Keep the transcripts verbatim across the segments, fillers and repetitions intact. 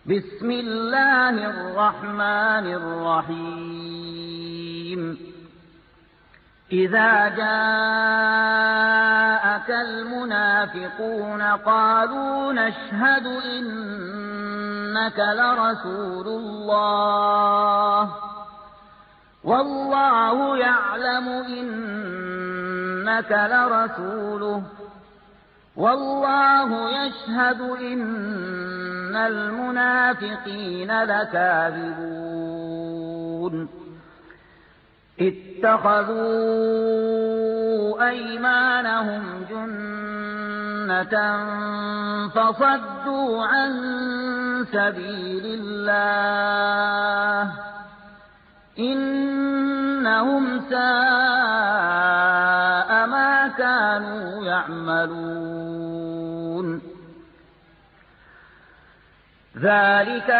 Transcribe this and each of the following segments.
بسم الله الرحمن الرحيم إذا جاءك المنافقون قالوا نشهد إنك لرسول الله والله يعلم إنك لرسوله والله يشهد إن المنافقين لكاذبون اتخذوا أيمانهم جنة فصدوا عن سبيل الله إنهم ساء ما كانوا يعملون ذلك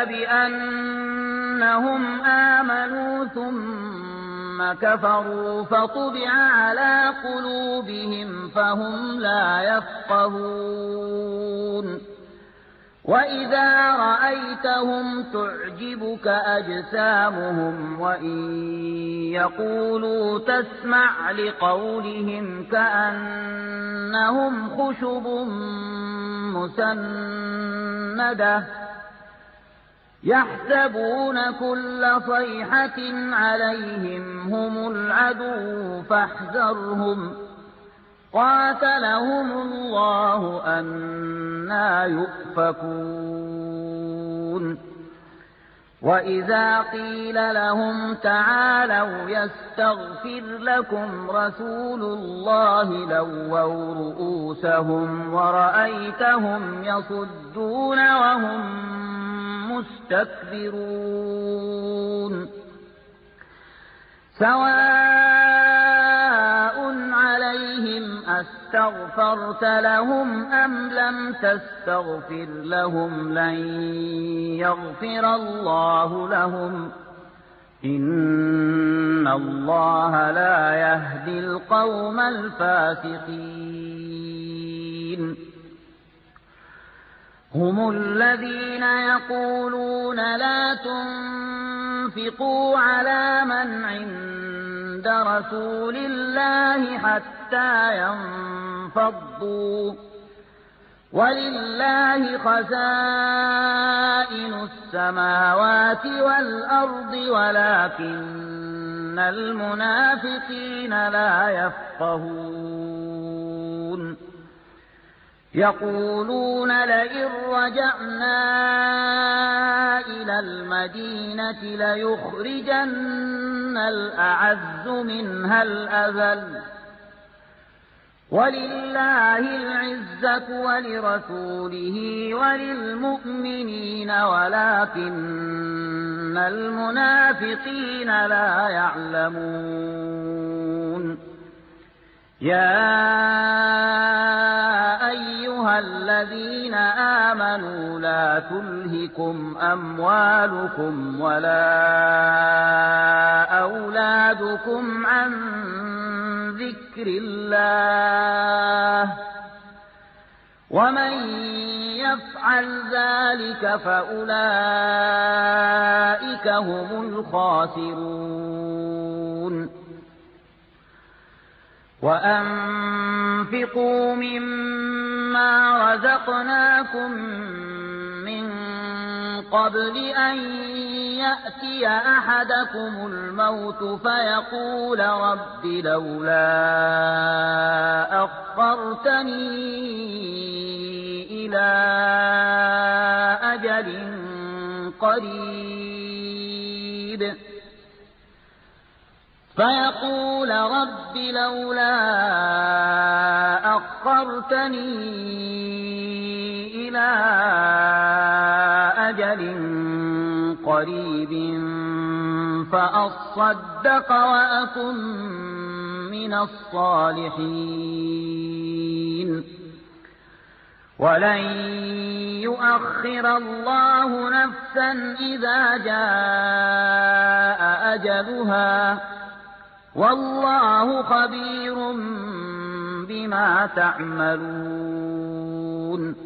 بأنهم آمنوا ثم كفروا فطبع على قلوبهم فهم لا يفقهون وإذا رأيتهم تعجبك أجسامهم وإن يقولوا تسمع لقولهم كأنهم خشب مسندة يحسبون كل صيحة عليهم هم العدو فاحذرهم قاتلهم الله أنى يؤفكون وإذا قيل لهم تعالوا يستغفر لكم رسول الله لووا رؤوسهم ورأيتهم يصدون وهم مستكبرون سواء عليهم أستغفرت لهم أم لم تستغفر لهم لن يغفر الله لهم إن الله لا يهدي القوم الفاسقين هم الذين يقولون لا تنفقوا على من عند رسول الله حتى ينفضوا ولله خزائن السماوات والأرض ولكن المنافقين لا يفقهون يقولون لئن رجعنا إلى المدينة ليخرجن الأعز منها الأذل ولله العزة ولرسوله وللمؤمنين ولكن المنافقين لا يعلمون يا أيها الذين آمنوا لا تلهكم أموالكم ولا أولادكم عن ذكر الله ومن يفعل ذلك فأولئك هم الخاسرون وأنفقوا مما رزقناكم من قبل أن يأتي أحدكم الموت فيقول رب لولا أخرتني إلى أجل قريب فيقول رب لولا أخرتني إلى أجل قريب فأصدق وأكن من الصالحين ولن يؤخر الله نفسا إذا جاء أجلها والله خبير بما تعملون